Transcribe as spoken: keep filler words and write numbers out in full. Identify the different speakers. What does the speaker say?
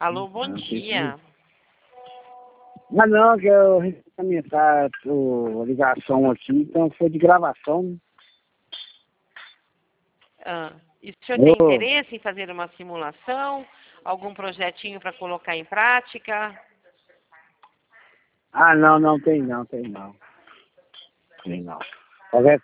Speaker 1: Alô, bom
Speaker 2: Não,
Speaker 1: dia.
Speaker 2: Mas não, que eu recebi a mensagem, a ligação aqui, então foi de gravação.
Speaker 1: Ah, e o senhor tem
Speaker 2: Ô,
Speaker 1: interesse em fazer uma simulação? Algum projetinho para colocar em prática?
Speaker 2: Ah, não, não tem não, tem não. Tem não. Qualquer